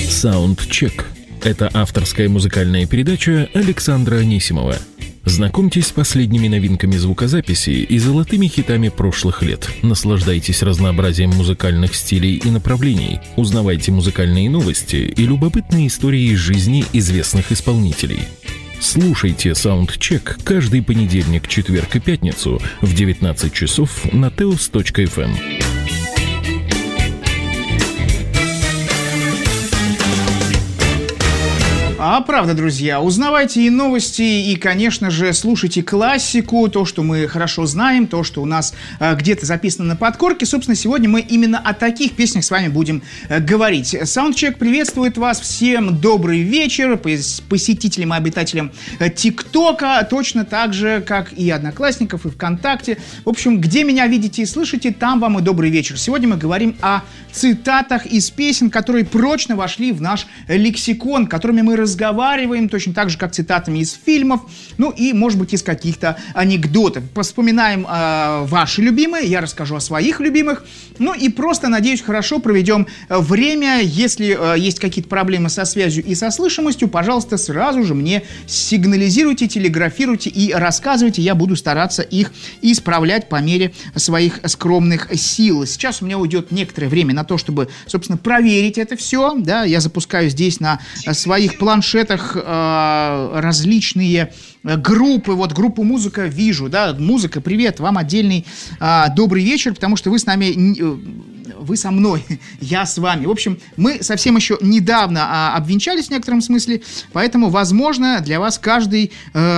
Саундчек – это авторская музыкальная передача Александра Анисимова. Знакомьтесь с последними новинками звукозаписи и золотыми хитами прошлых лет. Наслаждайтесь разнообразием музыкальных стилей и направлений. Узнавайте музыкальные новости и любопытные истории из жизни известных исполнителей. Слушайте Саундчек каждый понедельник, четверг и пятницу в 19 часов на teos.fm. Правда, друзья, узнавайте и новости, и, конечно же, слушайте классику, то, что мы хорошо знаем, то, что у нас где-то записано на подкорке. Собственно, сегодня мы именно о таких песнях с вами будем говорить. Саундчек приветствует вас всем. Добрый вечер посетителям и обитателям ТикТока, точно так же, как и Одноклассников, и ВКонтакте. В общем, где меня видите и слышите, там вам и добрый вечер. Сегодня мы говорим о цитатах из песен, которые прочно вошли в наш лексикон, которыми мы разговариваем, точно так же, как цитатами из фильмов, ну и, может быть, из каких-то анекдотов. Вспоминаем ваши любимые, я расскажу о своих любимых, ну и просто, надеюсь, хорошо проведем время. Если есть какие-то проблемы со связью и со слышимостью, пожалуйста, сразу же мне сигнализируйте, телеграфируйте и рассказывайте, я буду стараться их исправлять по мере своих скромных сил. Сейчас у меня уйдет некоторое время на то, чтобы, собственно, проверить это все, да, я запускаю здесь на своих планшетах различные группы, вот группу «Музыка» вижу, да, «Музыка», привет, вам отдельный добрый вечер, потому что вы с нами, вы со мной, я с вами. В общем, мы совсем еще недавно обвенчались в некотором смысле, поэтому, возможно, для вас каждое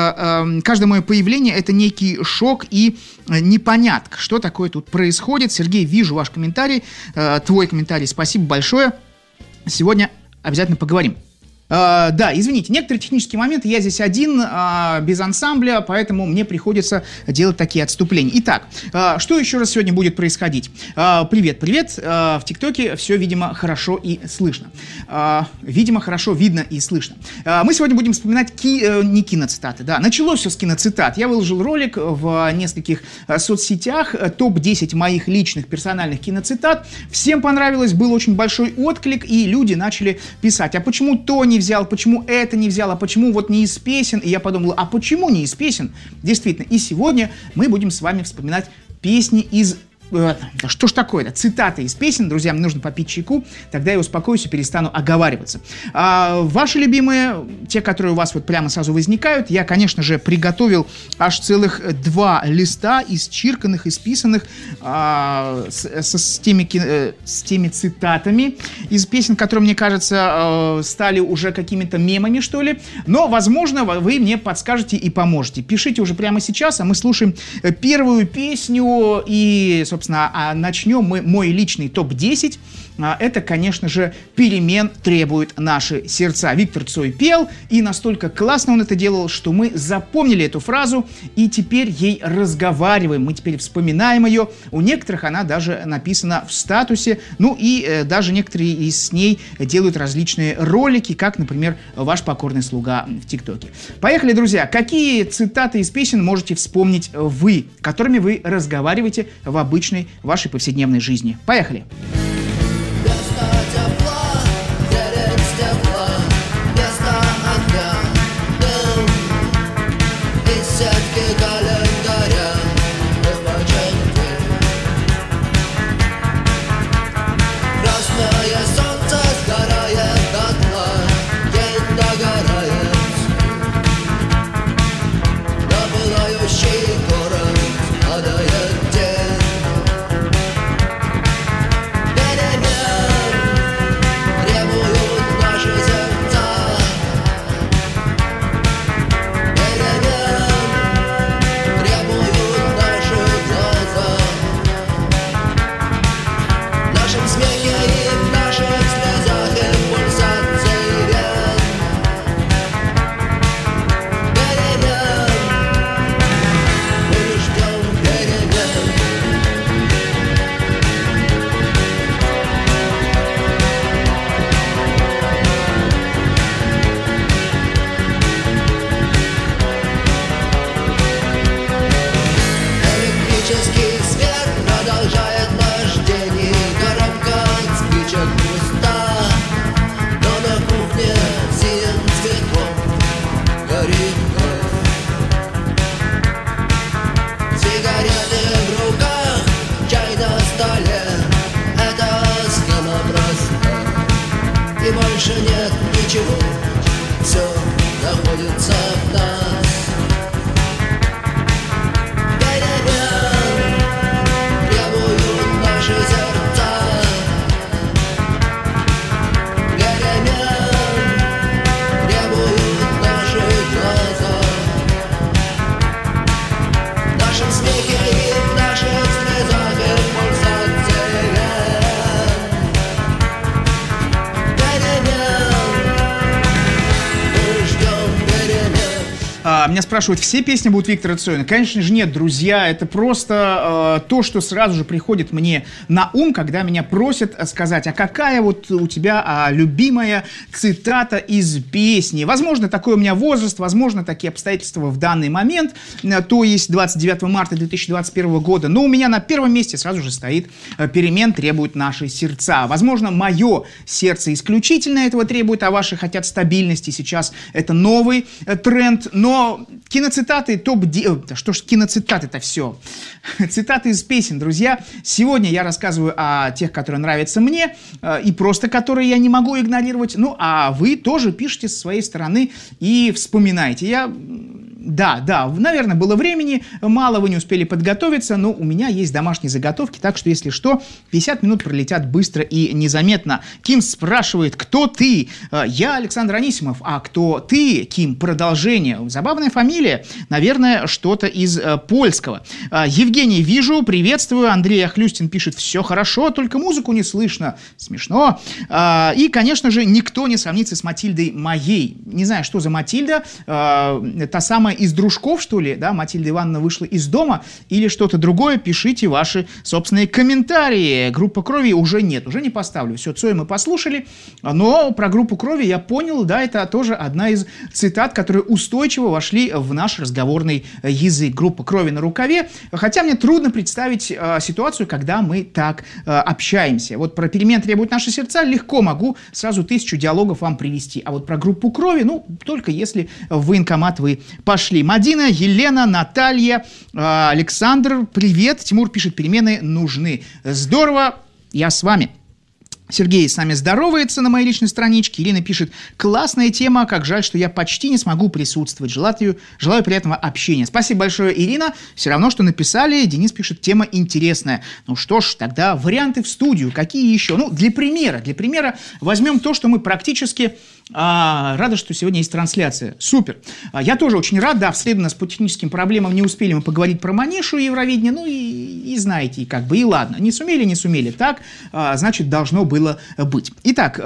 мое появление — это некий шок и непонятка, что такое тут происходит. Сергей, вижу ваш комментарий, твой комментарий, спасибо большое. Сегодня обязательно поговорим. Да, извините, некоторые технические моменты, я здесь один, без ансамбля, поэтому мне приходится делать такие отступления. Итак, что еще раз сегодня будет происходить? Привет, в ТикТоке все, видимо, хорошо и слышно. Видимо, хорошо видно и слышно. Мы сегодня будем вспоминать не киноцитаты, да, началось все с киноцитат. Я выложил ролик в нескольких соцсетях, топ-10 моих личных персональных киноцитат. Всем понравилось, был очень большой отклик, и люди начали писать, а почему то не взял, почему это не взял, а почему вот не из песен. И я подумал, а почему не из песен? Действительно, и сегодня мы будем с вами вспоминать песни из... Что ж такое-то? Цитаты из песен. Друзья, мне нужно попить чайку, тогда я успокоюсь и перестану оговариваться. Ваши любимые, те, которые у вас вот прямо сразу возникают, я, конечно же, приготовил аж целых 2 листа, исчирканных, исписанных с теми цитатами из песен, которые, мне кажется, стали уже какими-то мемами, что ли. Но, возможно, вы мне подскажете и поможете. Пишите уже прямо сейчас, а мы слушаем первую песню и, собственно, начнем мы мой личный топ-10. Это, конечно же, «Перемен требуют наши сердца». Виктор Цой пел, и настолько классно он это делал, что мы запомнили эту фразу, и теперь ей разговариваем. Мы теперь вспоминаем ее. У некоторых она даже написана в статусе. Ну и даже некоторые из ней делают различные ролики, как, например, ваш покорный слуга в ТикТоке. Поехали, друзья. Какие цитаты из песен можете вспомнить вы, которыми вы разговариваете в обычной вашей повседневной жизни? Поехали! город падает день. больше нет ничего, все находится в нас. Перемен требуют наши сердца. Перемен требуют наши глаза. В нашем смехе и в наших слезах и в пульсации Меня спрашивают, все песни будут Виктора Цоя? Конечно же нет, друзья. Это просто то, что сразу же приходит мне на ум, когда меня просят сказать, а какая вот у тебя любимая цитата из песни. Возможно, такой у меня возраст, возможно, такие обстоятельства в данный момент, то есть 29 марта 2021 года. Но у меня на первом месте сразу же стоит «Перемен требуют наши сердца». Возможно, мое сердце исключительно этого требует, а ваши хотят стабильности. Сейчас это новый тренд, но киноцитаты топ-10... Что ж киноцитаты-то все? Цитаты из песен, друзья. Сегодня я рассказываю о тех, которые нравятся мне, и просто которые я не могу игнорировать. Ну, а вы тоже пишите со своей стороны и вспоминайте. Да, наверное, было времени, мало вы не успели подготовиться, но у меня есть домашние заготовки, так что, если что, 50 минут пролетят быстро и незаметно. Ким спрашивает, кто ты? Я Александр Анисимов, а кто ты, Ким? Продолжение. Забавная фамилия, наверное, что-то из польского. Евгений, вижу, приветствую. Андрей Ахлюстин пишет, все хорошо, только музыку не слышно. Смешно. И, конечно же, никто не сравнится с Матильдой моей. Не знаю, что за Матильда, та самая из «Дружков», что ли, да, Матильда Ивановна вышла из дома, или что-то другое, пишите ваши собственные комментарии. Группа «Крови» уже нет, уже не поставлю. Все, Цоя мы послушали, но про группу «Крови» я понял, да, это тоже одна из цитат, которые устойчиво вошли в наш разговорный язык. Группа «Крови» на рукаве, хотя мне трудно представить ситуацию, когда мы так общаемся. Вот про «Перемен требуют наши сердца» легко могу сразу 1000 диалогов вам привести, а вот про группу «Крови», ну, только если в военкомат вы пошли. Мадина, Елена, Наталья, Александр, привет. Тимур пишет, перемены нужны. Здорово, я с вами. Сергей с нами здоровается на моей личной страничке. Ирина пишет, классная тема, как жаль, что я почти не смогу присутствовать. Желаю приятного общения. Спасибо большое, Ирина. Все равно, что написали. Денис пишет, тема интересная. Ну что ж, тогда варианты в студию. Какие еще? Ну, для примера возьмем то, что мы практически... рада, что сегодня есть трансляция. Супер. Я тоже очень рад. Да, в среду у нас по техническим проблемам не успели мы поговорить про Манишу и Евровидение. Ну и знаете, как бы и ладно. Не сумели. Так, значит, должно было быть. Итак,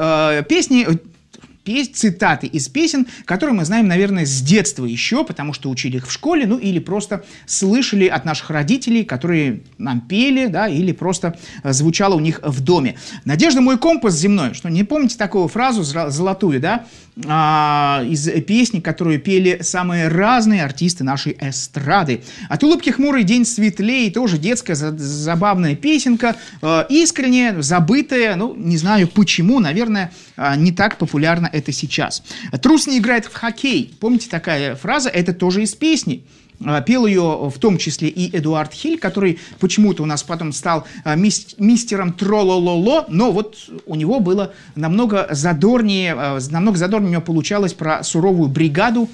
цитаты из песен, которые мы знаем, наверное, с детства еще, потому что учили их в школе, ну или просто слышали от наших родителей, которые нам пели, да, или просто звучало у них в доме. «Надежда, мой компас земной». Что, не помните такую фразу золотую, да, из песни, которую пели самые разные артисты нашей эстрады. «От улыбки хмурый день светлей», тоже детская забавная песенка, искренняя, забытая, ну, не знаю почему, наверное, не так популярна это сейчас. «Трус не играет в хоккей». Помните такая фраза? Это тоже из песни. Пел ее в том числе и Эдуард Хиль, который почему-то у нас потом стал мистером Тролололо, но вот у него было намного задорнее у него получалось про суровую бригаду.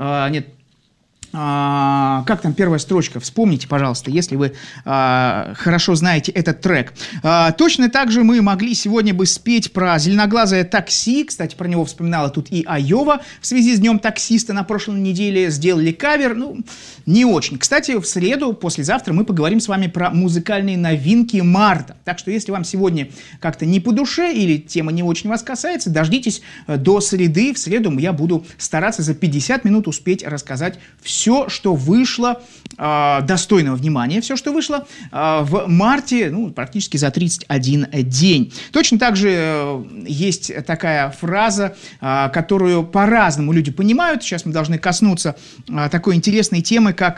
Как там первая строчка? Вспомните, пожалуйста, если вы хорошо знаете этот трек. Точно так же мы могли сегодня бы спеть про «Зеленоглазое такси». Кстати, про него вспоминала тут и Айова в связи с Днем таксиста. На прошлой неделе сделали кавер. Ну, не очень. Кстати, в среду, послезавтра, мы поговорим с вами про музыкальные новинки марта. Так что, если вам сегодня как-то не по душе или тема не очень вас касается, дождитесь до среды. В среду я буду стараться за 50 минут успеть рассказать все, что вышло, достойного внимания, все, что вышло в марте, ну, практически за 31 день. Точно так же есть такая фраза, которую по-разному люди понимают. Сейчас мы должны коснуться такой интересной темы, как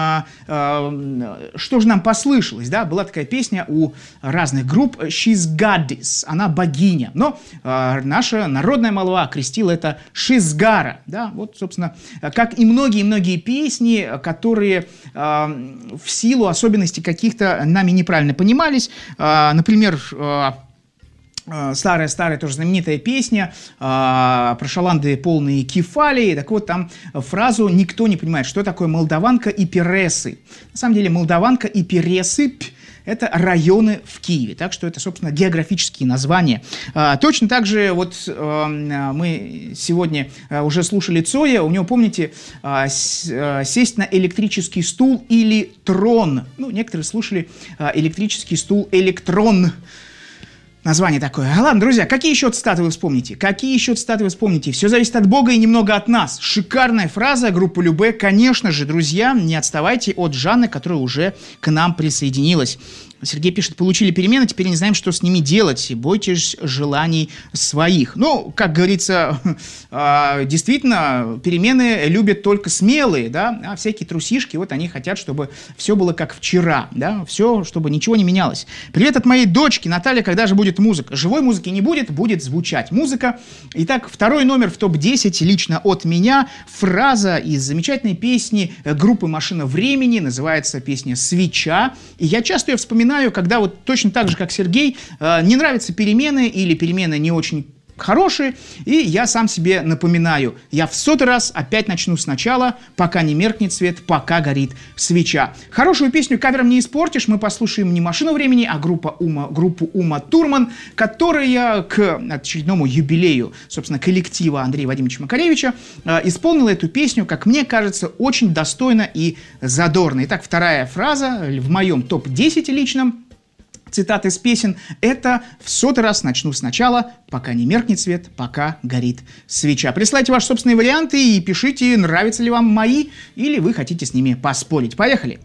«Что же нам послышалось?». Да? Была такая песня у разных групп «She's Goddess», она богиня. Но наша народная молва окрестила это «Шизгара». Да? Вот, собственно, как и многие песни, которые в силу особенностей каких-то нами неправильно понимались. Например, старая тоже знаменитая песня про шаланды полные кефалии. Так вот, там фразу никто не понимает, что такое Молдаванка и Пересы. На самом деле, Молдаванка и Пересы – это районы в Киеве. Так что это, собственно, географические названия. Точно так же вот мы сегодня уже слушали Цоя. У него, помните, сесть на электрический стул или трон. Ну, некоторые слушали электрический стул электрон. Название такое. Ладно, друзья, какие еще цитаты вы вспомните? Все зависит от Бога и немного от нас. Шикарная фраза группы Любэ. Конечно же, друзья, не отставайте от Жанны, которая уже к нам присоединилась. Сергей пишет: получили перемены, теперь не знаем, что с ними делать. Бойтесь желаний своих. Ну, как говорится, действительно, перемены любят только смелые, да, а всякие трусишки, вот они хотят, чтобы все было как вчера, да, все, чтобы ничего не менялось. Привет от моей дочки. Наталья, когда же будет музыка? Живой музыки не будет, будет звучать музыка. Итак, второй номер в топ-10 лично от меня. Фраза из замечательной песни группы «Машина времени». Называется песня «Свеча». И я часто ее вспоминаю, когда вот точно так же, как Сергей, не нравятся перемены или перемены не очень хорошие, и я сам себе напоминаю: я в 100-й раз опять начну сначала, пока не меркнет свет, пока горит свеча. Хорошую песню кавером не испортишь. Мы послушаем не «Машину времени», а группу Ума Турман, которая к очередному юбилею, собственно, коллектива Андрея Вадимовича Макаревича исполнила эту песню, как мне кажется, очень достойно и задорно. Итак, вторая фраза в моем топ-10 личном. Цитаты из песен – это в 100-й раз начну сначала, пока не меркнет свет, пока горит свеча. Присылайте ваши собственные варианты и пишите, нравятся ли вам мои, или вы хотите с ними поспорить. Поехали!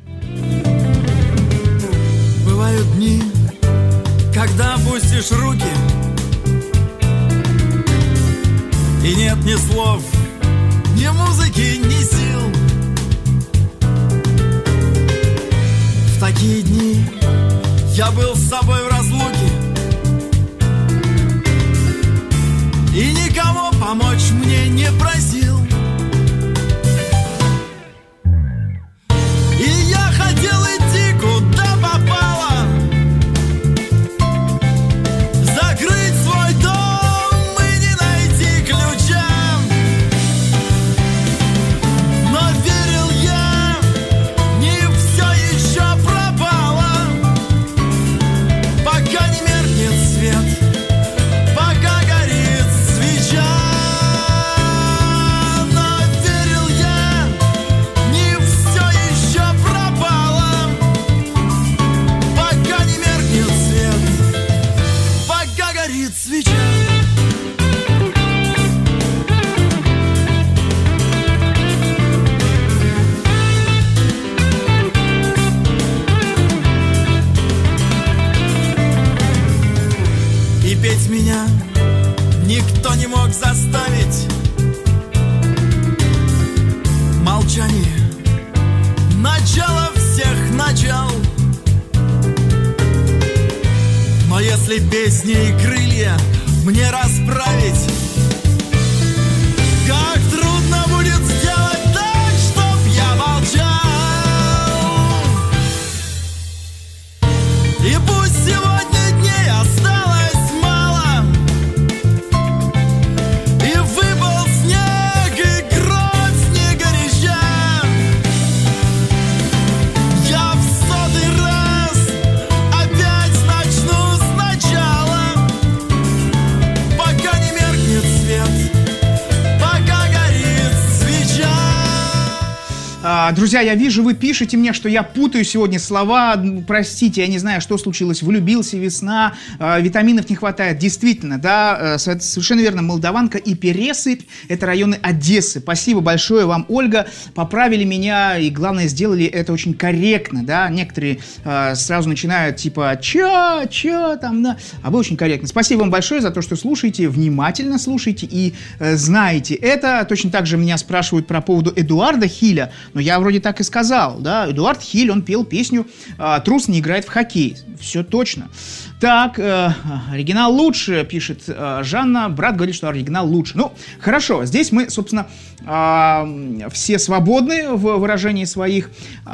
Бывают дни, когда опустишь руки, и нет ни слов, ни музыки, ни сил. В такие дни я был с собой в разлуке, и никому помочь мне не просил. И я хотел идти куда попало, закрыть свой дом и не найти ключа. Но верил я, не все еще пропало, пока не меркнет свет, пока горит свеча. Но верил я, не все еще пропало, пока не меркнет свет, пока горит свеча. И петь меня никто не мог заставить. Молчание — начало всех начал. Но если песни и крылья мне расправить, как трудно будет сделать так, чтоб я молчал. И пусть сегодня дней осталось мало, и выпал снег, и кровь снегорища, я в 100-й раз опять начну сначала, пока не меркнет свет, пока горит свеча. Друзья, я вижу, вы пишете мне, что я путаю сегодня слова. Простите, я не знаю, что случилось. Влюбился, весна, витаминов не хватает. Действительно, да, совершенно верно. Молдаванка и Пересыпь – это районы Одессы. Спасибо большое вам, Ольга. Поправили меня и, главное, сделали это очень корректно, да. Некоторые сразу начинают типа «Чё там?», да. А вы очень корректно. Спасибо вам большое за то, что слушаете, внимательно слушаете и знаете это. Точно так же меня спрашивают про поводу Эдуарда Хиля. Но я вроде так и сказал, да, Эдуард Хиль, он пел песню «Трус не играет в хоккей». Все точно. Так, оригинал лучше, пишет Жанна. Брат говорит, что оригинал лучше. Ну, хорошо, здесь мы, собственно, все свободны в выражении своих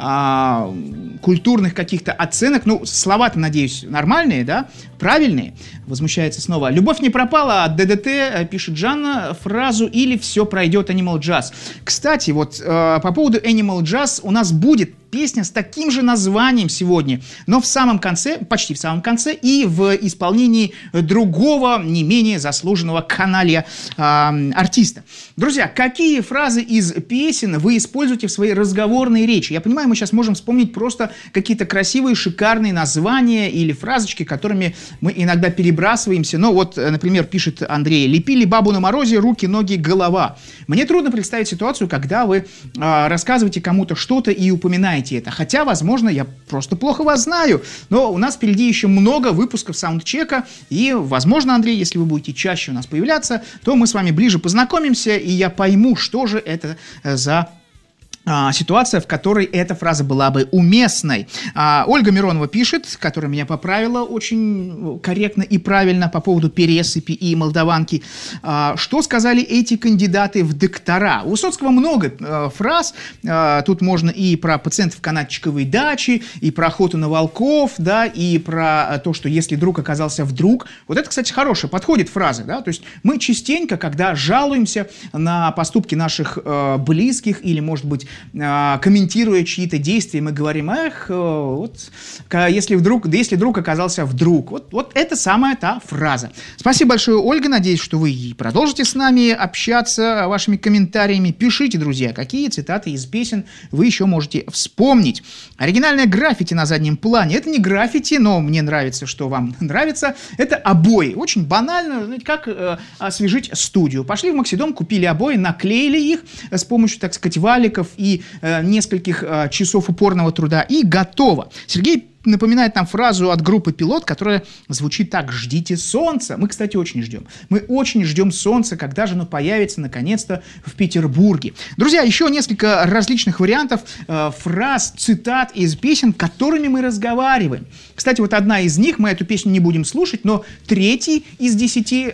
культурных каких-то оценок. Ну, слова-то, надеюсь, нормальные, да, правильные. Возмущается снова. «Любовь не пропала» от ДДТ, пишет Жанна, фразу «или все пройдет Animal Jazz». Кстати, вот по поводу Animal Jazz у нас будет песня с таким же названием сегодня, но в самом конце, почти в самом конце, и в исполнении другого, не менее заслуженного каналья артиста. Друзья, какие фразы из песен вы используете в своей разговорной речи? Я понимаю, мы сейчас можем вспомнить просто какие-то красивые, шикарные названия или фразочки, которыми мы иногда перебрасываемся. Ну вот, например, пишет Андрей: «Лепили бабу на морозе, руки, ноги, голова». Мне трудно представить ситуацию, когда вы рассказываете кому-то что-то и упоминаете это. Хотя, возможно, я просто плохо вас знаю, но у нас впереди еще много выпусков саундчека, и, возможно, Андрей, если вы будете чаще у нас появляться, то мы с вами ближе познакомимся, и я пойму, что же это за ситуация, в которой эта фраза была бы уместной. Ольга Миронова пишет, которая меня поправила очень корректно и правильно по поводу пересыпи и молдаванки. Что сказали эти кандидаты в доктора? У Высоцкого много фраз. Тут можно и про пациентов канатчиковой дачи, и про охоту на волков, да, и про то, что если друг оказался вдруг. Вот это, кстати, хорошая, подходит фраза, да, то есть мы частенько, когда жалуемся на поступки наших близких или, может быть, комментируя чьи-то действия, мы говорим: эх, вот, если друг оказался вдруг. Вот это самая та фраза. Спасибо большое, Ольга. Надеюсь, что вы продолжите с нами общаться вашими комментариями. Пишите, друзья, какие цитаты из песен вы еще можете вспомнить. Оригинальное граффити на заднем плане. Это не граффити, но мне нравится, что вам нравится. Это обои. Очень банально, знаете, как освежить студию. Пошли в Максидом, купили обои, наклеили их с помощью, так сказать, валиков и нескольких часов упорного труда, и готово. Сергей напоминает нам фразу от группы «Пилот», которая звучит так: «Ждите солнца». Мы, кстати, очень ждем. Мы очень ждем солнца, когда же оно появится, наконец-то, в Петербурге. Друзья, еще несколько различных вариантов фраз, цитат из песен, которыми мы разговариваем. Кстати, вот одна из них, мы эту песню не будем слушать, но 3 из 10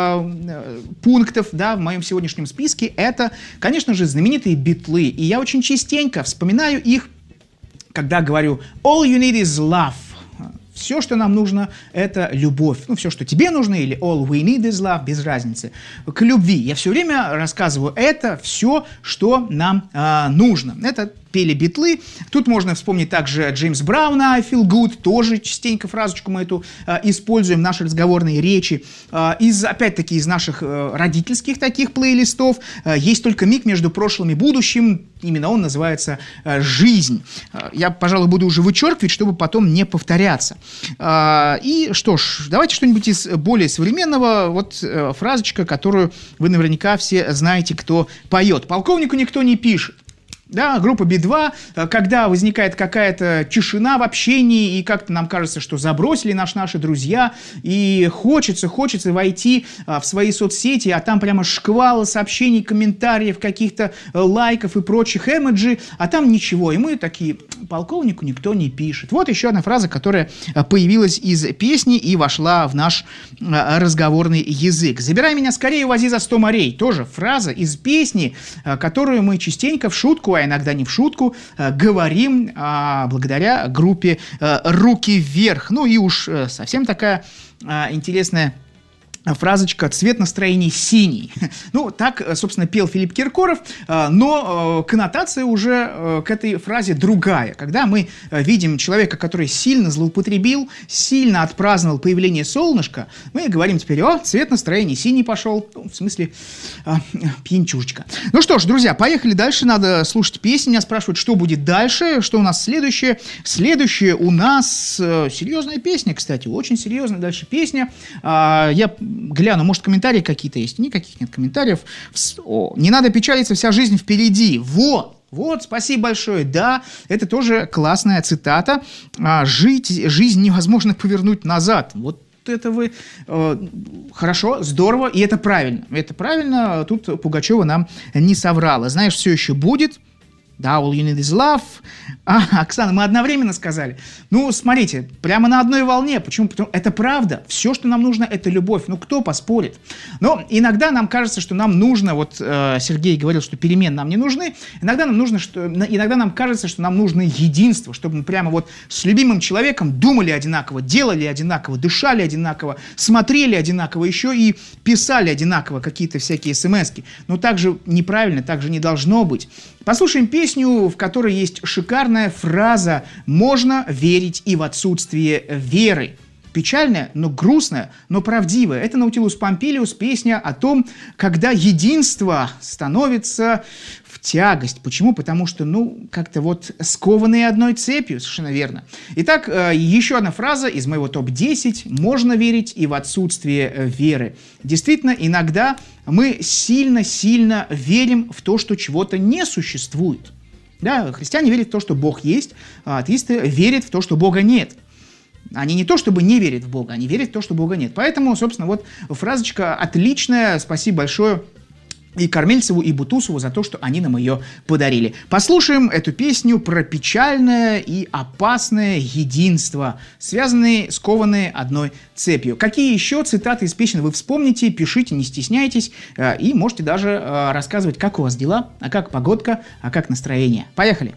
пунктов, да, в моем сегодняшнем списке, это, конечно же, знаменитые Битлы. И я очень частенько вспоминаю их, когда говорю «all you need is love». Все, что нам нужно, это любовь. Ну, все, что тебе нужно, или all we need is love, без разницы. К любви. Я все время рассказываю, это все, что нам нужно. Это пели Битлы. Тут можно вспомнить также Джеймс Брауна «I feel good», тоже частенько фразочку мы эту используем в нашей разговорной речи. Опять-таки, из наших родительских таких плейлистов «Есть только миг между прошлым и будущим». Именно он называется «Жизнь». Я, пожалуй, буду уже вычеркивать, чтобы потом не повторяться. И что ж, давайте что-нибудь из более современного. Вот фразочка, которую вы наверняка все знаете, кто поет. «Полковнику никто не пишет». Да, группа Би-2, когда возникает какая-то тишина в общении, и как-то нам кажется, что забросили наши друзья, и хочется войти в свои соцсети, а там прямо шквал сообщений, комментариев, каких-то лайков и прочих эмоджи, а там ничего, и мы такие: полковнику никто не пишет. Вот еще одна фраза, которая появилась из песни и вошла в наш разговорный язык. «Забирай меня скорее, увози за 100 морей». Тоже фраза из песни, которую мы частенько в шутку, а иногда не в шутку, говорим благодаря группе «Руки вверх». Ну и уж совсем такая интересная фразочка «цвет настроения синий». Ну, так, собственно, пел Филипп Киркоров, но коннотация уже к этой фразе другая. Когда мы видим человека, который сильно злоупотребил, сильно отпраздновал появление солнышка, мы говорим теперь: «О, цвет настроения синий пошел». Ну, в смысле, пьянчушечка. Ну что ж, друзья, поехали дальше. Надо слушать песни. Меня спрашивают, что будет дальше, что у нас следующее. Следующее у нас серьезная песня, кстати, очень серьезная дальше песня. Я гляну, может, комментарии какие-то есть. Никаких нет комментариев. «Не надо печалиться, вся жизнь впереди». Вот, спасибо большое. Да, это тоже классная цитата. Жизнь невозможно повернуть назад. Вот это вы хорошо, здорово, и это правильно. Это правильно, тут Пугачева нам не соврала. Знаешь, все еще будет. Да, all you need is love. Оксана, мы одновременно сказали. Ну, смотрите, прямо на одной волне. Почему? Потому что это правда. Все, что нам нужно, это любовь. Ну, кто поспорит? Но иногда нам кажется, что нам нужно, вот Сергей говорил, что перемен нам не нужны. Иногда нам кажется, что нам нужно единство, чтобы мы прямо вот с любимым человеком думали одинаково, делали одинаково, дышали одинаково, смотрели одинаково, еще и писали одинаково какие-то всякие смски. Но так же неправильно, так же не должно быть. Послушаем песню, в которой есть шикарная фраза «Можно верить и в отсутствие веры». Печальная, но грустная, но правдивая. Это Наутилус Помпилиус, песня о том, когда единство становится в тягость. Почему? Потому что, как-то вот скованные одной цепью, совершенно верно. Итак, еще одна фраза из моего топ-10. «Можно верить и в отсутствие веры». Действительно, иногда мы сильно-сильно верим в то, что чего-то не существует. Да, христиане верят в то, что Бог есть, а атеисты верят в то, что Бога нет. Они не то чтобы не верят в Бога, они верят в то, что Бога нет. Поэтому, собственно, вот фразочка отличная. Спасибо большое и Кормильцеву, и Бутусову за то, что они нам ее подарили. Послушаем эту песню про печальное и опасное единство, скованные одной цепью. Какие еще цитаты из песен вы вспомните, пишите, не стесняйтесь, и можете даже рассказывать, как у вас дела, а как погодка, а как настроение. Поехали!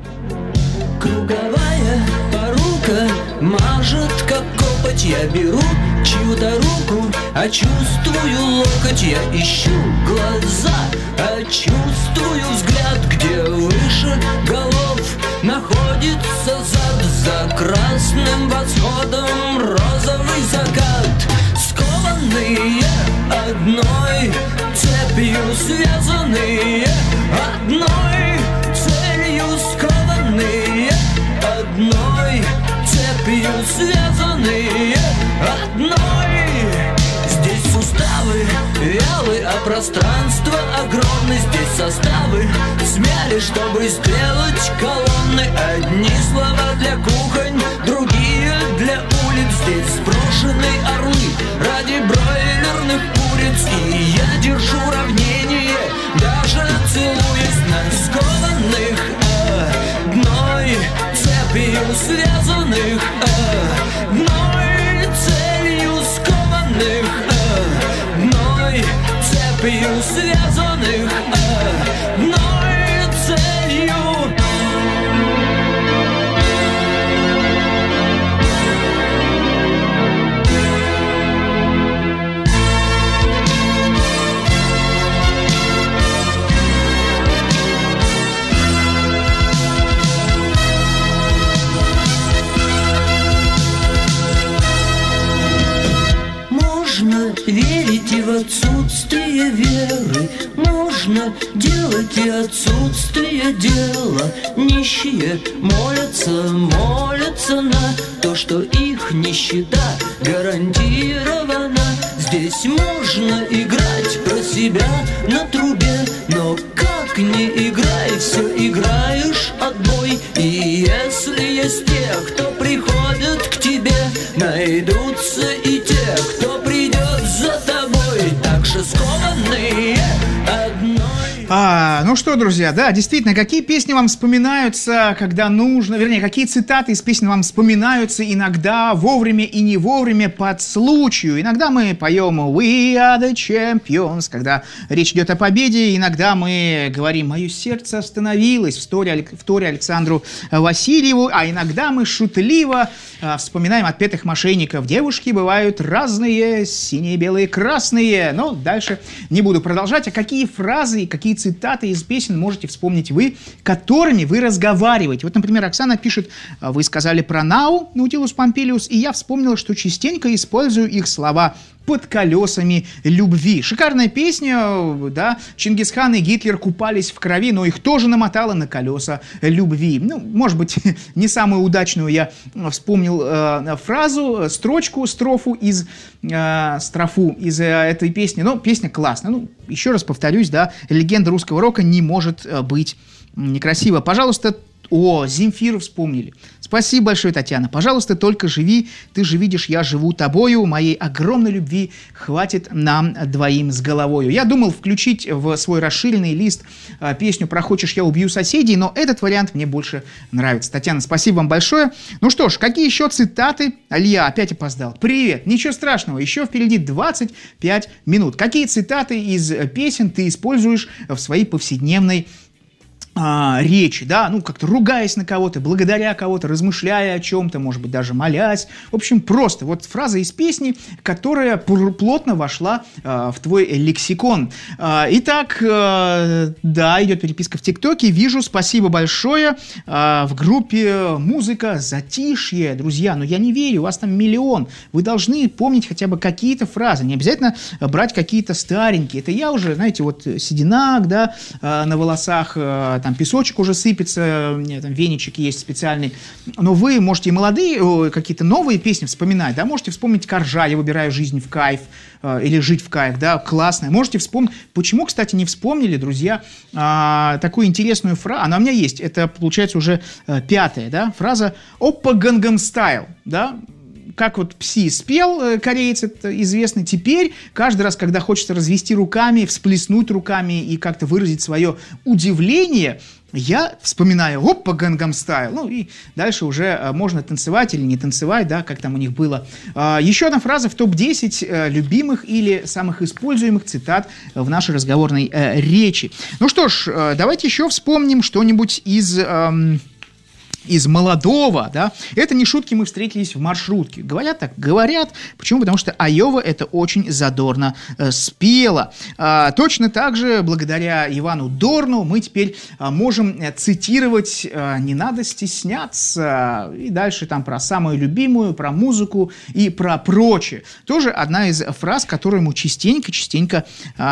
Круговая порука мажет, как копоть. Я беру чью-то руку, а чувствую локоть. Я ищу глаза, а чувствую взгляд. Где выше голов находится зад. За красным восходом розовый закат. Скованные одной цепью, связанные одной целью. Скованные одной цепью, связанные одной. Здесь суставы вялы, а пространство огромное. Здесь составы смяли, чтобы сделать колонны. Одни слова для кухонь, другие для улиц. Здесь сброшены орлы ради бройлерных куриц. И я держу равнение, даже целуясь на скованных одной цепью, связанных одной целью. Скованных одной цепью, связанных одной целью. Верить и в отсутствие веры. Можно делать и отсутствие дела. Нищие молятся на то, что их нищета гарантирована. Здесь можно играть про себя на трубе, но как не играй, все играешь отбой. И если есть те, кто приходят к тебе, найдутся и те, кто придет за тобой, так же скованные одной. Ну что, друзья, да, действительно, какие песни вам вспоминаются, когда нужно, вернее, какие цитаты из песен вам вспоминаются иногда вовремя и не вовремя по случаю. Иногда мы поем «We are the champions», когда речь идет о победе, иногда мы говорим «Мое сердце остановилось» в торе Александру Васильеву, а иногда мы шутливо вспоминаем отпетых мошенников. Девушки бывают разные, синие, белые, красные. Но дальше не буду продолжать. А какие фразы и какие цитаты из песен можете вспомнить вы, которыми вы разговариваете? Вот, например, Оксана пишет: вы сказали про Нау, Наутилус Помпилиус, и я вспомнила, что частенько использую их слова «под колесами любви». Шикарная песня, да, Чингисхан и Гитлер купались в крови, но их тоже намотало на колеса любви. Ну, может быть, не самую удачную я вспомнил строфу из этой песни, но песня классная. Ну, еще раз повторюсь, да, легенда русского рока не может быть некрасиво. Пожалуйста, О, Земфиру вспомнили. Спасибо большое, Татьяна. Пожалуйста, только живи, ты же видишь, я живу тобою, моей огромной любви хватит нам двоим с головою. Я думал включить в свой расширенный лист песню про «Хочешь, я убью соседей», но этот вариант мне больше нравится. Татьяна, спасибо вам большое. Ну что ж, какие еще цитаты? Илья опять опоздал. Привет, ничего страшного, еще впереди 25 минут. Какие цитаты из песен ты используешь в своей повседневной речи, да, ну, как-то ругаясь на кого-то, благодаря кого-то, размышляя о чем-то, может быть, даже молясь. В общем, просто вот фраза из песни, которая плотно вошла в твой лексикон. Итак, да, идет переписка в ТикТоке, вижу, спасибо большое. В группе «Музыка Затишье», друзья, но я не верю, у вас там миллион. Вы должны помнить хотя бы какие-то фразы, не обязательно брать какие-то старенькие. Это я уже, знаете, вот сединак, да, на волосах, там песочек уже сыпется, там веничек есть специальный. Но вы можете и молодые, какие-то новые песни вспоминать, да, можете вспомнить «Коржа», «Я выбираю жизнь в кайф», или «Жить в кайф», да, классная. Можете вспомнить. Почему, кстати, не вспомнили, друзья, такую интересную фразу? Она у меня есть. Это, получается, уже 5-я, да, фраза «Оппа Гангам Стайл», да. Как вот Пси спел, кореец это известный, теперь каждый раз, когда хочется развести руками, всплеснуть руками и как-то выразить свое удивление, я вспоминаю «Оппа, Гангам Стайл». Ну и дальше уже можно танцевать или не танцевать, да, как там у них было. Еще одна фраза в топ-10 любимых или самых используемых цитат в нашей разговорной речи. Ну что ж, давайте еще вспомним что-нибудь из молодого, да, это не шутки, мы встретились в маршрутке. Говорят так, говорят. Почему? Потому что Айова это очень задорно спела. Точно так же, благодаря Ивану Дорну, мы теперь можем цитировать «Не надо стесняться». И дальше там про самую любимую, про музыку и про прочее. Тоже одна из фраз, которую мы частенько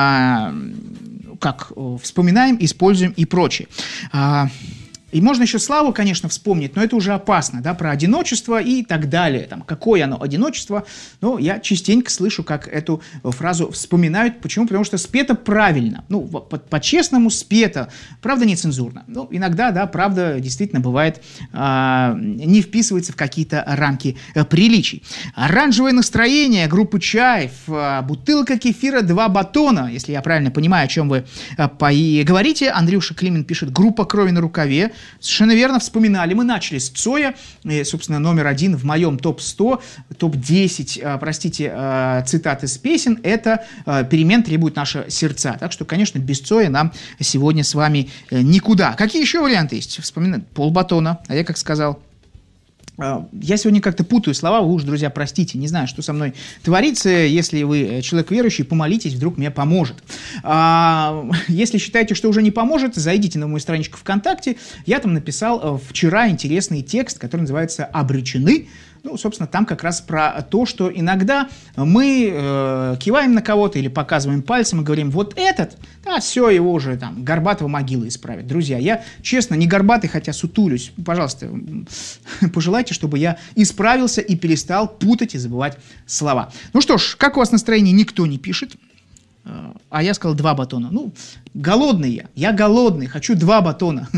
как вспоминаем, используем и прочее. И можно еще славу, конечно, вспомнить, но это уже опасно, да, про одиночество и так далее. Там, какое оно одиночество, но я частенько слышу, как эту фразу вспоминают. Почему? Потому что спето правильно, ну, по-честному спето, правда, нецензурно. Ну, иногда, да, правда, действительно бывает, не вписывается в какие-то рамки приличий. Оранжевое настроение группы «Чайф», бутылка кефира, 2 батона, если я правильно понимаю, о чем вы говорите. Андрюша Климин пишет «Группа крови на рукаве». Совершенно верно, вспоминали. Мы начали с Цоя, собственно, номер 1 в моем топ-100, топ-10, простите, цитат из песен, это «Перемен требуют наши сердца». Так что, конечно, без Цоя нам сегодня с вами никуда. Какие еще варианты есть? Вспоминаю, полбатона, а я как сказал. Я сегодня как-то путаю слова, вы уж, друзья, простите, не знаю, что со мной творится. Если вы человек верующий, помолитесь, вдруг мне поможет. Если считаете, что уже не поможет, зайдите на мою страничку ВКонтакте. Я там написал вчера интересный текст, который называется «Обречены». Ну, собственно, там как раз про то, что иногда мы киваем на кого-то или показываем пальцем и говорим, вот этот, да, все, его уже там Горбатова могила исправит. Друзья, я, честно, не горбатый, хотя сутулюсь. Пожалуйста, пожелайте, чтобы я исправился и перестал путать и забывать слова. Ну что ж, как у вас настроение, никто не пишет. А я сказал 2 батона. Ну, голодный я голодный, хочу 2 батона.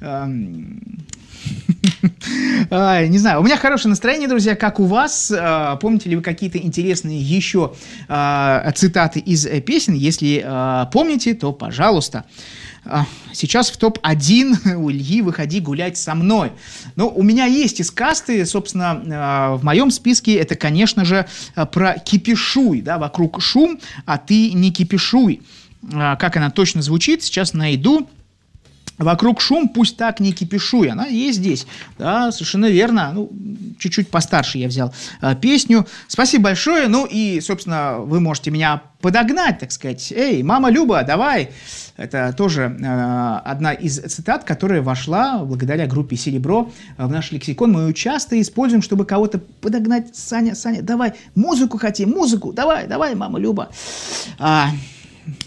Не знаю, у меня хорошее настроение, друзья, как у вас. Помните ли вы какие-то интересные еще цитаты из песен? Если помните, то пожалуйста. Сейчас в топ-1 у Ильи «Выходи гулять со мной». Но у меня есть из касты, собственно, в моем списке это, конечно же, про «Кипишуй», да, вокруг шум, а ты не кипишуй. Как она точно звучит, сейчас найду. Вокруг шум, пусть так не кипишуй. Она есть здесь. Да, совершенно верно. Ну, чуть-чуть постарше я взял песню. Спасибо большое. Ну и, собственно, вы можете меня подогнать, так сказать. Эй, мама Люба, давай. Это тоже одна из цитат, которая вошла благодаря группе «Серебро» в наш лексикон. Мы ее часто используем, чтобы кого-то подогнать. Саня, давай, музыку хотим, музыку. Давай, мама Люба.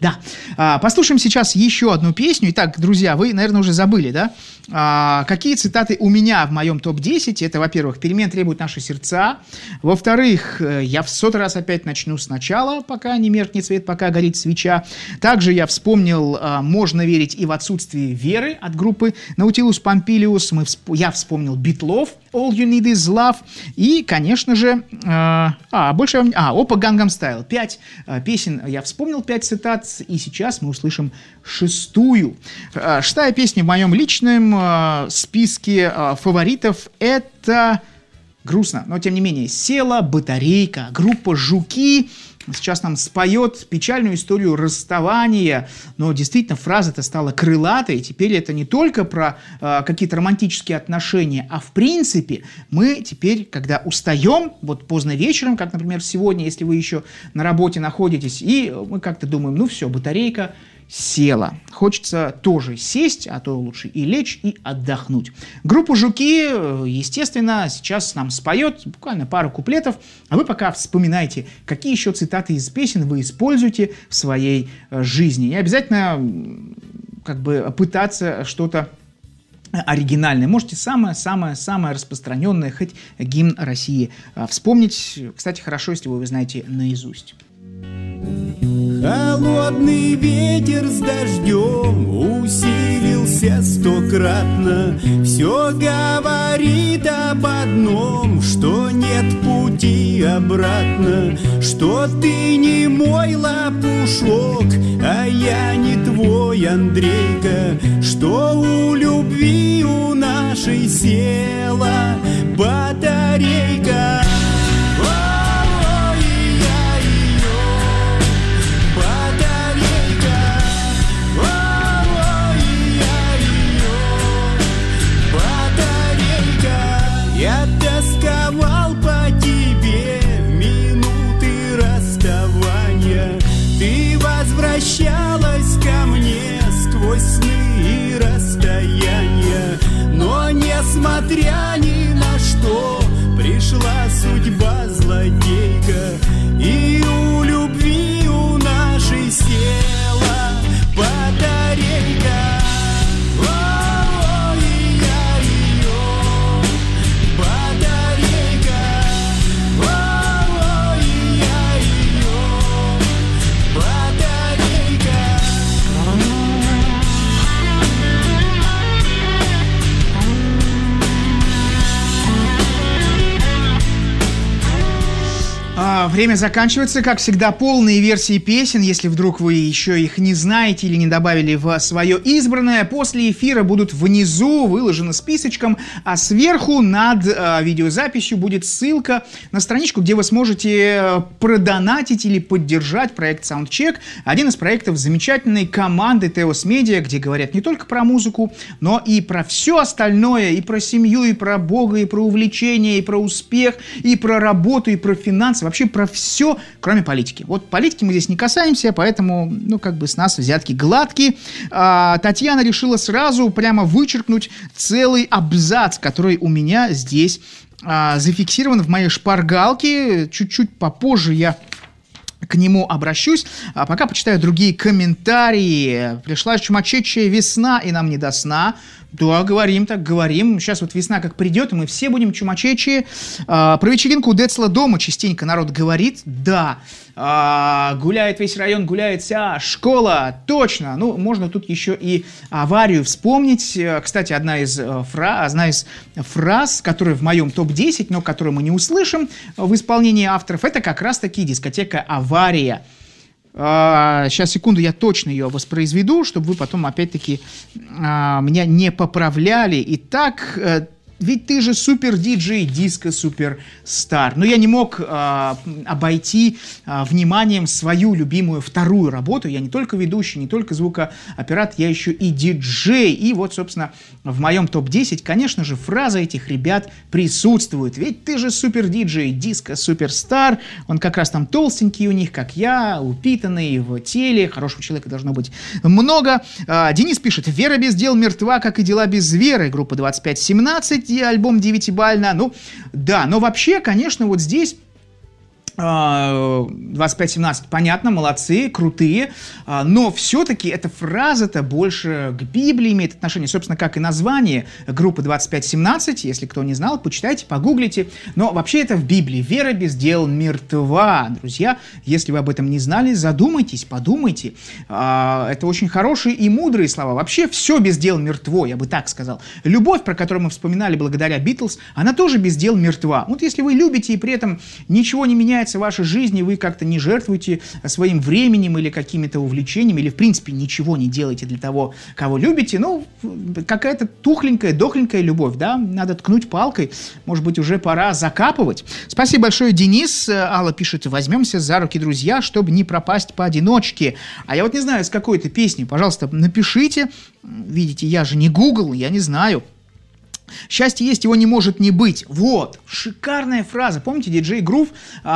Да. Послушаем сейчас еще одну песню. Итак, друзья, вы, наверное, уже забыли, да? Какие цитаты у меня в моем топ-10? Это, во-первых, «Перемен требуют наши сердца». Во-вторых, я в 100-й раз опять начну сначала, пока не меркнет свет, пока горит свеча. Также я вспомнил «Можно верить и в отсутствие веры» от группы Nautilus Pompilius. Я вспомнил «Битлов», «All You Need Is Love». И, конечно же, «Опа Gangnam Style». 5 песен я вспомнил, 5 цитат. И сейчас мы услышим 6-ю. 6-я песня в моем личном списке фаворитов — это грустно, но тем не менее «Села батарейка», группа «Жуки». Сейчас нам споет печальную историю расставания, но действительно фраза-то стала крылатой. Теперь это не только про какие-то романтические отношения, а в принципе мы теперь, когда устаем, вот поздно вечером, как, например, сегодня, если вы еще на работе находитесь, и мы как-то думаем, ну все, батарейка села. Хочется тоже сесть, а то лучше и лечь, и отдохнуть. Группа «Жуки», естественно, сейчас нам споет буквально пару куплетов, а вы пока вспоминайте, какие еще цитаты из песен вы используете в своей жизни. И обязательно как бы пытаться что-то оригинальное. Можете самое распространенное, хоть гимн России вспомнить. Кстати, хорошо, если вы его знаете наизусть. Холодный ветер с дождем усилился 100-кратно. Все говорит об одном, что нет пути обратно, что ты не мой лопушок, а я не твой Андрейка, что у любви у нашей села батарейка. Я тосковал по тебе в минуты расставания. Ты возвращалась ко мне сквозь сны и расстояния. Но несмотря ни на что, пришла судьба злодейка, и у любви у нашей села батарейка. Время заканчивается, как всегда, полные версии песен, если вдруг вы еще их не знаете или не добавили в свое избранное. После эфира будут внизу выложены списочком, а сверху над видеозаписью будет ссылка на страничку, где вы сможете продонатить или поддержать проект Soundcheck, один из проектов замечательной команды Teos Media, где говорят не только про музыку, но и про все остальное, и про семью, и про Бога, и про увлечения, и про успех, и про работу, и про финансы, вообще про все, кроме политики. Вот политики мы здесь не касаемся, поэтому, с нас взятки гладкие. Татьяна решила сразу прямо вычеркнуть целый абзац, который у меня здесь зафиксирован в моей шпаргалке. Чуть-чуть попозже я к нему обращусь, а пока почитаю другие комментарии. Пришла чумачечая весна, и нам не до сна. Да, говорим так, говорим. Сейчас вот весна как придет, и мы все будем чумачечие. Про вечеринку у Децла дома частенько народ говорит. Да, гуляет весь район, гуляет вся школа. Точно. Можно тут еще и аварию вспомнить. Кстати, одна из фраз, которая в моем топ-10, но которую мы не услышим в исполнении авторов, это как раз-таки дискотека «Авария». Сейчас, секунду, я точно ее воспроизведу, чтобы вы потом, опять-таки, меня не поправляли. Итак, ведь ты же супер-диджей, диско-суперстар. Но я не мог обойти вниманием свою любимую вторую работу. Я не только ведущий, не только звукооператор, я еще и диджей. И вот, собственно, в моем топ-10, конечно же, фраза этих ребят присутствует. Ведь ты же супер-диджей, диско-суперстар. Он как раз там толстенький у них, как я, упитанный в теле. Хорошего человека должно быть много. Денис пишет: «Вера без дел мертва, как и дела без веры». Группа 2517. Альбом 9-бально. Да, но вообще, конечно, вот здесь 2517, понятно, молодцы, крутые, но все-таки эта фраза-то больше к Библии имеет отношение, собственно, как и название группы 2517, если кто не знал, почитайте, погуглите, но вообще это в Библии, вера без дел мертва, друзья, если вы об этом не знали, задумайтесь, подумайте, это очень хорошие и мудрые слова, вообще все без дел мертво, я бы так сказал, любовь, про которую мы вспоминали благодаря Битлз, она тоже без дел мертва, вот если вы любите и при этом ничего не меняется в вашей жизни, вы как-то не жертвуете своим временем или какими-то увлечениями, или в принципе ничего не делаете для того, кого любите, ну, какая-то тухленькая, дохленькая любовь, да, надо ткнуть палкой, может быть, уже пора закапывать. Спасибо большое, Денис. Алла пишет: возьмемся за руки, друзья, чтобы не пропасть поодиночке. А я вот не знаю, с какой-то песни, пожалуйста, напишите. Видите, я же не Google, я не знаю. Счастье есть, его не может не быть. Вот, шикарная фраза. Помните, диджей Грув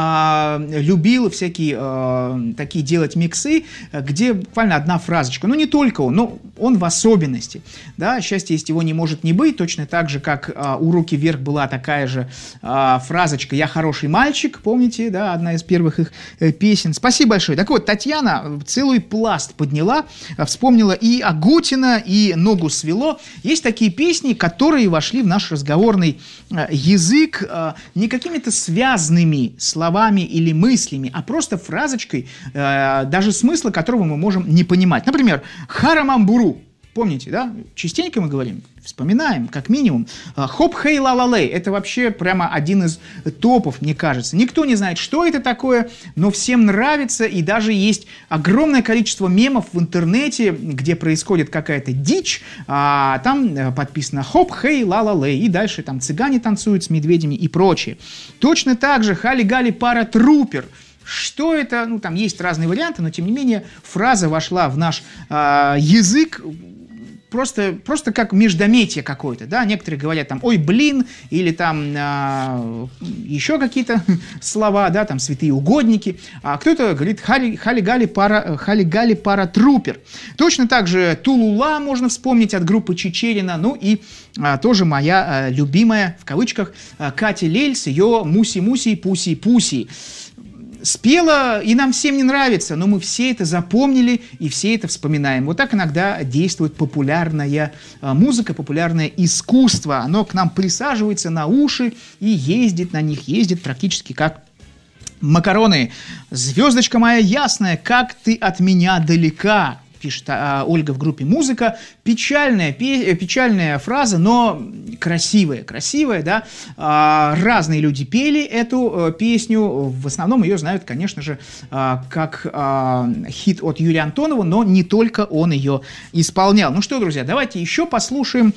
любил всякие такие делать миксы, где буквально одна фразочка. Ну, не только он, но он в особенности. Да? Счастье есть, его не может не быть. Точно так же, как у «Руки вверх» была такая же фразочка «Я хороший мальчик». Помните, да, одна из первых их песен. Спасибо большое. Так вот, Татьяна целый пласт подняла, вспомнила и Агутина, и «Ногу свело». Есть такие песни, которые вошли в наш разговорный язык не какими-то связанными словами или мыслями, а просто фразочкой, даже смысла которого мы можем не понимать. Например, «Харамамбуру». Помните, да? Частенько мы говорим, вспоминаем, как минимум. «Хоп-хей-ла-ла-лей» — это вообще прямо один из топов, мне кажется. Никто не знает, что это такое, но всем нравится, и даже есть огромное количество мемов в интернете, где происходит какая-то дичь, а там подписано «Хоп-хей-ла-ла-лей», и дальше там цыгане танцуют с медведями и прочее. Точно так же «Хали-гали-пара-трупер». Что это? Ну, там есть разные варианты, но, тем не менее, фраза вошла в наш язык просто как междометие какое-то, да, некоторые говорят там «ой, блин», или там еще какие-то слова, да, там «святые угодники», а кто-то говорит «хали-гали-пара-трупер». Точно так же «Тулула» можно вспомнить от группы Чечерина, ну и тоже моя любимая, в кавычках, Катя Лель с ее «Муси-муси, пуси-пуси». Спела, и нам всем не нравится, но мы все это запомнили и все это вспоминаем. Вот так иногда действует популярная музыка, популярное искусство. Оно к нам присаживается на уши и ездит на них, ездит практически как макароны. «Звездочка моя ясная, как ты от меня далека», пишет Ольга в группе «Музыка». Печальная фраза, но красивая, да. Разные люди пели эту песню. В основном ее знают, конечно же, как хит от Юрия Антонова, но не только он ее исполнял. Ну что, друзья, давайте еще послушаем,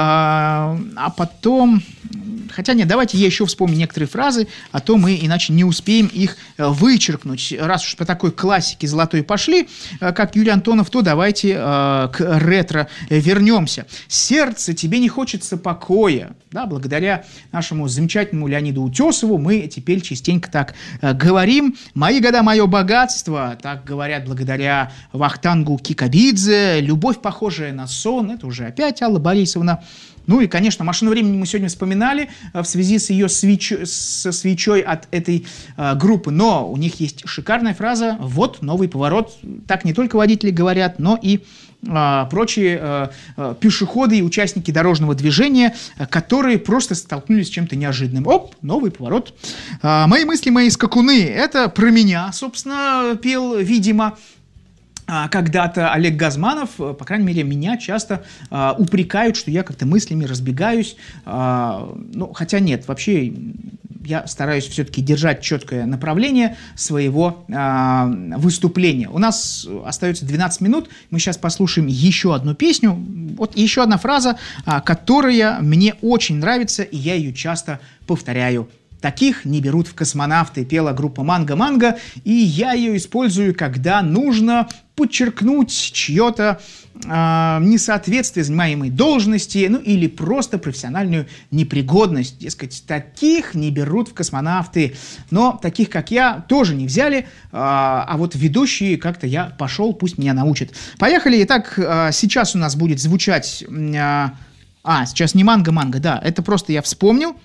а потом... Хотя нет, давайте я еще вспомню некоторые фразы, а то мы иначе не успеем их вычеркнуть. Раз уж по такой классике золотой пошли, как Юрий Антонов, то давайте к ретро вернемся. «Сердце, тебе не хочется покоя». Да, благодаря нашему замечательному Леониду Утесову мы теперь частенько так говорим. «Мои года, мое богатство». Так говорят благодаря Вахтангу Кикабидзе. «Любовь, похожая на сон». Это уже опять Алла Борисовна. Ну и, конечно, «Машину времени» мы сегодня вспоминали в связи с ее свечой от этой группы. Но у них есть шикарная фраза «Вот новый поворот». Так не только водители говорят, но и прочие пешеходы и участники дорожного движения, которые просто столкнулись с чем-то неожиданным. Оп, новый поворот. «Мои мысли, мои скакуны». Это про меня, собственно, пел, видимо, когда-то Олег Газманов. По крайней мере, меня часто упрекают, что я как-то мыслями разбегаюсь. Ну, хотя нет, вообще я стараюсь все-таки держать четкое направление своего выступления. У нас остается 12 минут. Мы сейчас послушаем еще одну песню. Вот еще одна фраза, которая мне очень нравится, и я ее часто повторяю. «Таких не берут в космонавты», пела группа «Манго-Манго», и я ее использую, когда нужно подчеркнуть чье-то несоответствие занимаемой должности, ну или просто профессиональную непригодность. Дескать, таких не берут в космонавты, но таких, как я, тоже не взяли, а вот ведущие как-то я пошел, пусть меня научат. Поехали. Итак, сейчас у нас будет звучать... сейчас не «Манго-Манго», да, это просто я вспомнил.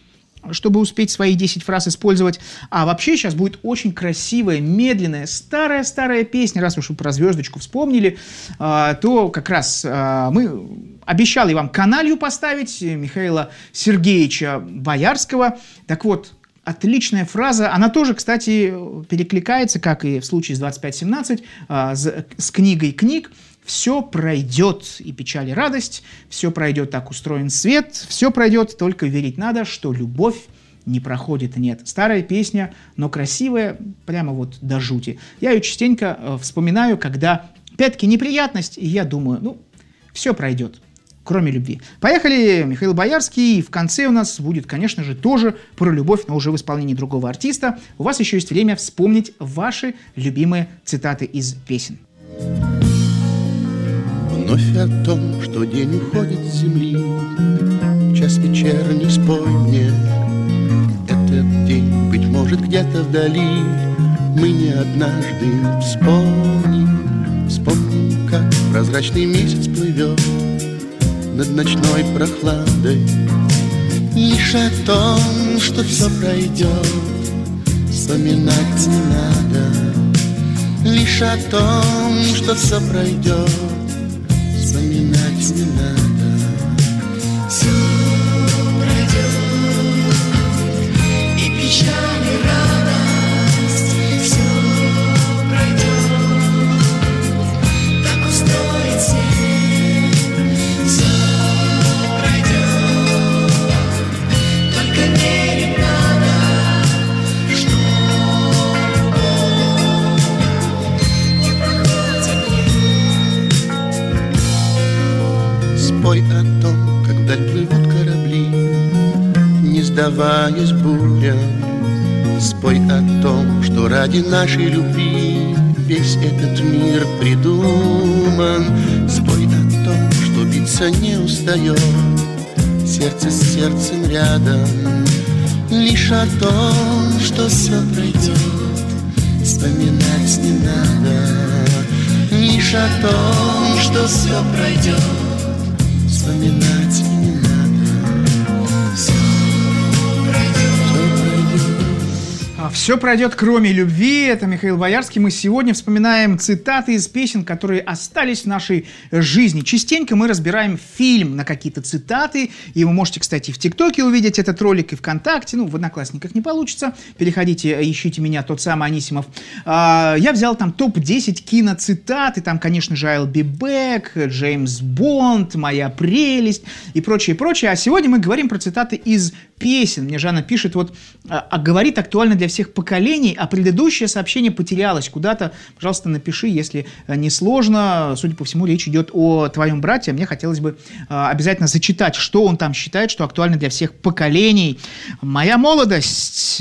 чтобы успеть свои 10 фраз использовать. А вообще сейчас будет очень красивая, медленная, старая песня. Раз уж вы про звездочку вспомнили, то как раз мы обещал я вам каналью поставить Михаила Сергеевича Боярского. Так вот, отличная фраза. Она тоже, кстати, перекликается, как и в случае с 2517, с книгой книг. Все пройдет, и печаль, и радость, все пройдет, так устроен свет, все пройдет, только верить надо, что любовь не проходит, нет. Старая песня, но красивая, прямо вот до жути. Я ее частенько вспоминаю, когда опять-таки неприятность, и я думаю, все пройдет, кроме любви. Поехали, Михаил Боярский, и в конце у нас будет, конечно же, тоже про любовь, но уже в исполнении другого артиста. У вас еще есть время вспомнить ваши любимые цитаты из песен. Вновь о том, что день уходит с земли, час вечерний спой мне. Этот день, быть может, где-то вдали мы не однажды вспомним. Вспомним, как прозрачный месяц плывет над ночной прохладой. Лишь о том, что все пройдет, вспоминать не надо. Лишь о том, что все пройдет, вспоминать не надо. Все пройдет, и печаль, и радость. Все пройдет, так устроит свет. Все пройдет, только верить надо, что любовь не проходит, нет. Спой о том, как вдаль плывут корабли, не сдаваясь бурям. Спой о том, что ради нашей любви весь этот мир придуман. Спой о том, что биться не устает сердце с сердцем рядом. Лишь о том, что все пройдет, вспоминать не надо. Лишь о том, что все пройдет, вспоминать не надо. Все Все пройдет, кроме любви. Это Михаил Боярский. Мы сегодня вспоминаем цитаты из песен, которые остались в нашей жизни. Частенько мы разбираем фильм на какие-то цитаты. И вы можете, кстати, в ТикТоке увидеть этот ролик, и ВКонтакте. В Одноклассниках не получится. Переходите, ищите меня, тот самый Анисимов. Я взял там топ-10 киноцитат. И там, конечно же, I'll be back, Джеймс Бонд, Моя прелесть и прочее, прочее. А сегодня мы говорим про цитаты из песен. Мне Жанна пишет, говорит актуально для всех поколений, а предыдущее сообщение потерялось куда-то. Пожалуйста, напиши, если не сложно. Судя по всему, речь идет о твоем брате. Мне хотелось бы обязательно зачитать, что он там считает, что актуально для всех поколений. Моя молодость.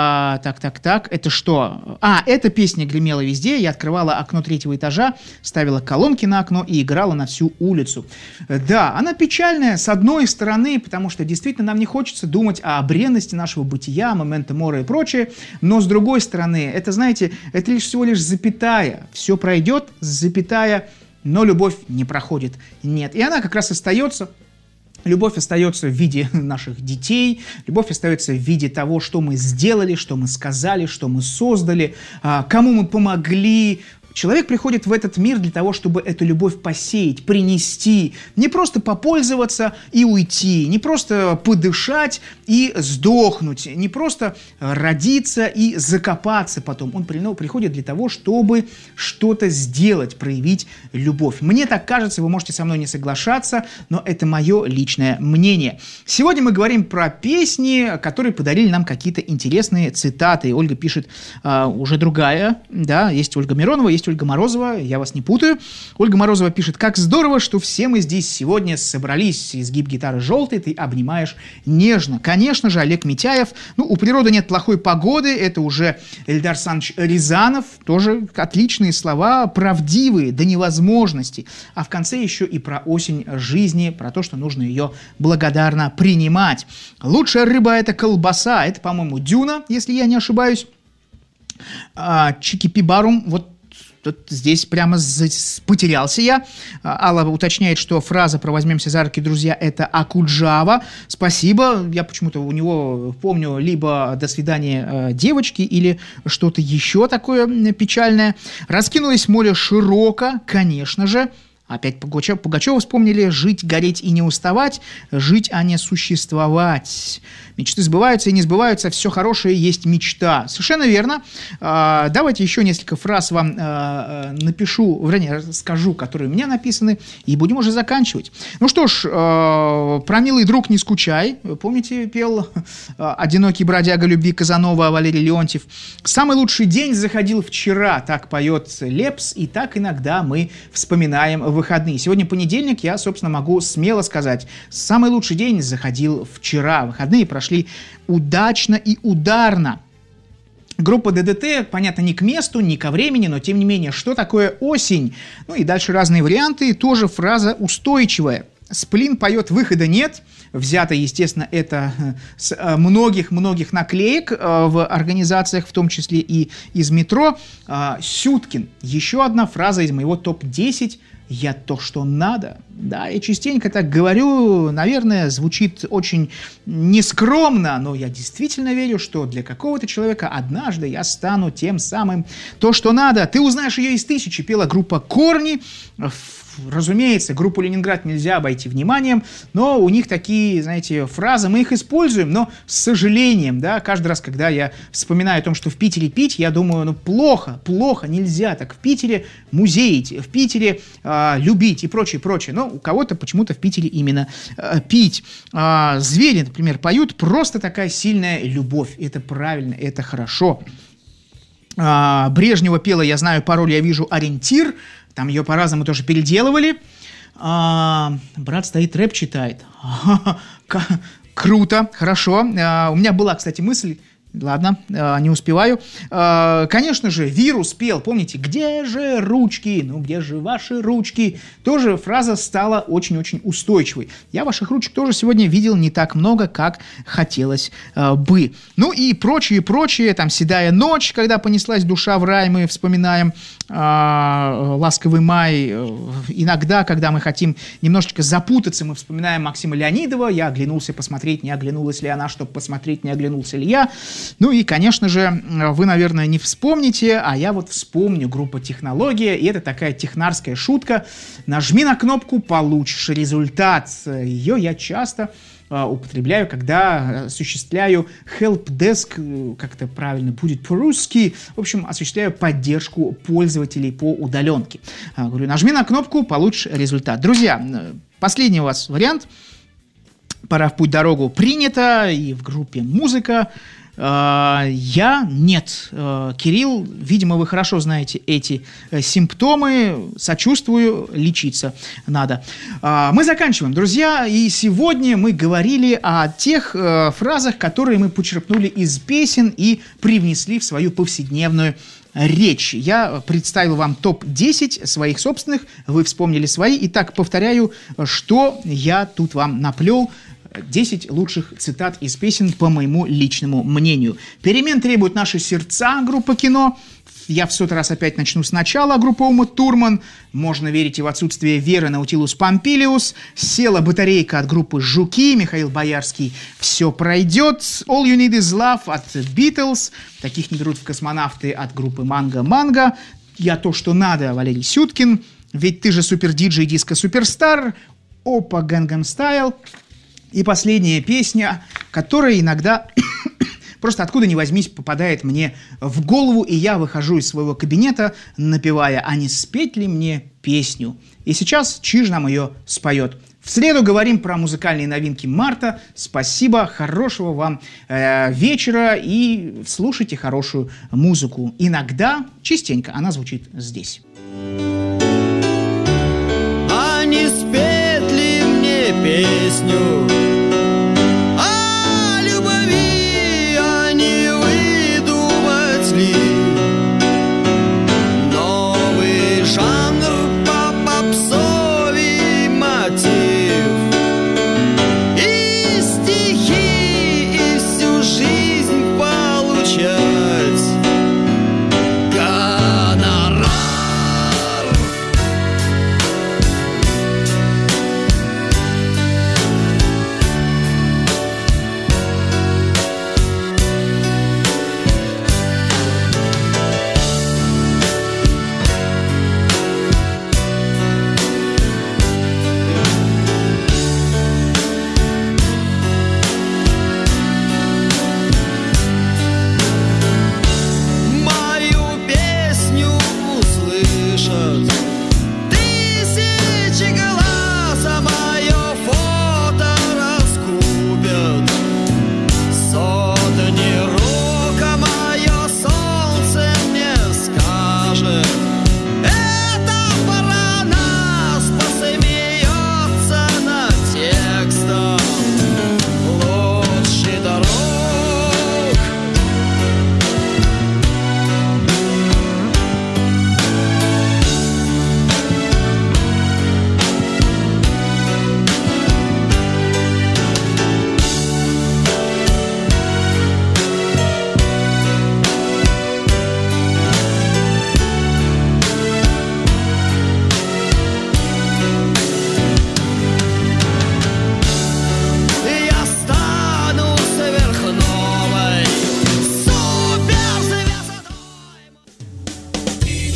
Так. Это что? Эта песня гремела везде. Я открывала окно 3-го этажа, ставила колонки на окно и играла на всю улицу. Да, она печальная, с одной стороны, потому что действительно нам не хочется думать о бренности нашего бытия, моменто мора и прочее. Но с другой стороны, это, знаете, это лишь всего лишь запятая. Все пройдет, запятая, но любовь не проходит. Нет. И она как раз остается. Любовь остается в виде наших детей, любовь остается в виде того, что мы сделали, что мы сказали, что мы создали, кому мы помогли. Человек приходит в этот мир для того, чтобы эту любовь посеять, принести, не просто попользоваться и уйти, не просто подышать и сдохнуть, не просто родиться и закопаться потом. Он приходит для того, чтобы что-то сделать, проявить любовь. Мне так кажется, вы можете со мной не соглашаться, но это мое личное мнение. Сегодня мы говорим про песни, которые подарили нам какие-то интересные цитаты. Ольга пишет, уже другая, да, есть Ольга Миронова, есть Ольга Морозова, я вас не путаю. Ольга Морозова пишет, как здорово, что все мы здесь сегодня собрались. Изгиб гитары желтый, ты обнимаешь нежно. Конечно же, Олег Митяев. У природы нет плохой погоды, это уже Эльдар Саныч Рязанов. Тоже отличные слова, правдивые до невозможности. А в конце еще и про осень жизни, про то, что нужно ее благодарно принимать. Лучшая рыба – это колбаса. Это, по-моему, Дюна, если я не ошибаюсь. Чики Пибарум, тут здесь прямо потерялся я. Алла уточняет, что фраза про «возьмемся за руки, друзья» — это Акуджава. Спасибо. Я почему-то у него помню либо «до свидания, девочки» или что-то еще такое печальное. «Раскинулось море широко», конечно же. Опять Пугачева вспомнили. «Жить, гореть и не уставать, жить, а не существовать». Мечты сбываются и не сбываются, все хорошее есть мечта. Совершенно верно. Давайте еще несколько фраз вам напишу, вернее, расскажу, которые у меня написаны, и будем уже заканчивать. Ну что ж, про «Милый друг, не скучай». Помните, пел одинокий бродяга любви Казанова Валерий Леонтьев. «Самый лучший день заходил вчера», так поет Лепс, и так иногда мы вспоминаем выходные. Сегодня понедельник, я, собственно, могу смело сказать, самый лучший день заходил вчера. Выходные прошли удачно и ударно. Группа ДДТ, понятно, не к месту, не ко времени, но тем не менее, что такое осень? Ну и дальше разные варианты, тоже фраза устойчивая. Сплин поет «выхода нет». Взято, естественно, это с многих-многих наклеек в организациях, в том числе и из метро. Сюткин. Еще одна фраза из моего топ-10. «Я то, что надо». Да, я частенько так говорю, наверное, звучит очень нескромно, но я действительно верю, что для какого-то человека однажды я стану тем самым «то, что надо». Ты узнаешь ее из тысячи, пела группа «Корни». Разумеется, группу «Ленинград» нельзя обойти вниманием, но у них такие, знаете, фразы, мы их используем, но с сожалением, да, каждый раз, когда я вспоминаю о том, что в Питере пить, я думаю, ну, плохо, нельзя так, в Питере музеить, в Питере любить и прочее. Но у кого-то почему-то в Питере именно пить. Звери, например, поют, просто такая сильная любовь, это правильно, это хорошо. Брежнева пела «Я знаю пароль, я вижу ориентир». Там ее по-разному тоже переделывали. Брат стоит, рэп читает. Круто, хорошо. У меня была, кстати, мысль. Ладно, не успеваю. Конечно же, Вирус пел, помните, «Где же ручки? Ну, где же ваши ручки?» Тоже фраза стала очень-очень устойчивой. Я ваших ручек тоже сегодня видел не так много, как хотелось бы. Ну и прочее. Там «Седая ночь», когда понеслась душа в рай, мы вспоминаем. «Ласковый май». Иногда, когда мы хотим немножечко запутаться, мы вспоминаем Максима Леонидова. «Я оглянулся посмотреть, не оглянулась ли она, чтобы посмотреть, не оглянулся ли я». Ну и, конечно же, вы, наверное, не вспомните, а я вот вспомню, группа «Технология», и это такая технарская шутка. «Нажми на кнопку, получишь результат». Ее я часто употребляю, когда осуществляю helpdesk, как это правильно будет по-русски, в общем, осуществляю поддержку пользователей по удаленке. Говорю, нажми на кнопку, получишь результат. Друзья, последний у вас вариант. «Пора в путь-дорогу» принято, и в группе «Музыка». Я нет. Кирилл, видимо, вы хорошо знаете эти симптомы. Сочувствую, лечиться надо. Мы заканчиваем, друзья. И сегодня мы говорили о тех фразах, которые мы почерпнули из песен и привнесли в свою повседневную речь. Я представил вам топ-10 своих собственных. Вы вспомнили свои. Итак, повторяю, что я тут вам наплел. 10 лучших цитат из песен, по моему личному мнению. «Перемен требуют наши сердца», группа «Кино». Я в сотый раз опять начну сначала, группа Ума Турман. «Можно верить и в отсутствие веры», Наутилус Помпилиус. «Села батарейка» от группы «Жуки», Михаил Боярский. «Все пройдет». «All You Need Is Love» от Beatles. «Таких не берут в космонавты» от группы «Манго». «Я то, что надо» Валерий Сюткин. «Ведь ты же супер-диджей, диско-суперстар». «Опа, Gangnam Style». И последняя песня, которая иногда просто откуда ни возьмись попадает мне в голову, и я выхожу из своего кабинета, напевая «А не спеть ли мне песню?». И сейчас Чиж нам ее споет. В среду говорим про музыкальные новинки марта. Спасибо, хорошего вам вечера и слушайте хорошую музыку. Иногда, частенько, она звучит здесь. А не спеть ли мне песню о любви, а не выдумать ли новый жанр по попсовый мотив и стихи, и всю жизнь получать гонорар.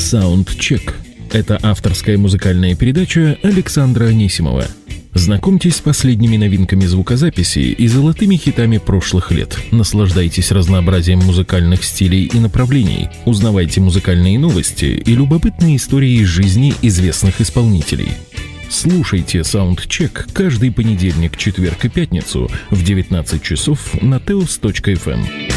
Саундчек. Это авторская музыкальная передача Александра Анисимова. Знакомьтесь с последними новинками звукозаписи и золотыми хитами прошлых лет. Наслаждайтесь разнообразием музыкальных стилей и направлений. Узнавайте музыкальные новости и любопытные истории из жизни известных исполнителей. Слушайте Саундчек каждый понедельник, четверг и пятницу в 19 часов на teos.fm.